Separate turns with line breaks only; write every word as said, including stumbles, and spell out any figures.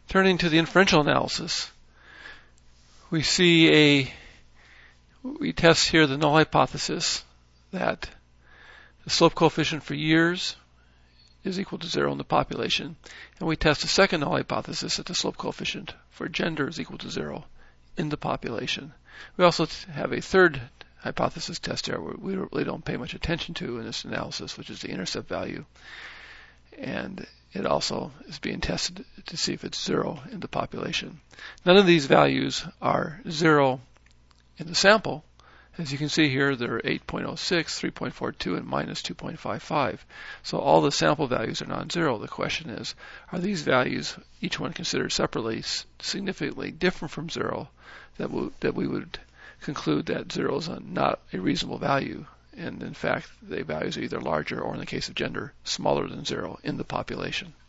Turning to the inferential analysis, we see a, we test here the null hypothesis that the slope coefficient for years is equal to zero in the population. And we test a second null hypothesis that the slope coefficient for gender is equal to zero in the population. We also have a third hypothesis test here where we really don't pay much attention to in this analysis, which is the intercept value. And it also is being tested to see if it's zero in the population. None of these values are zero in the sample. As you can see here, they're eight point zero six, three point four two, and minus two point five five. So all the sample values are non-zero. The question is, are these values, each one considered separately, significantly different from zero, that, w that we would conclude that zero is a, not a reasonable value, and in fact, the values are either larger or, in the case of gender, smaller than zero in the population.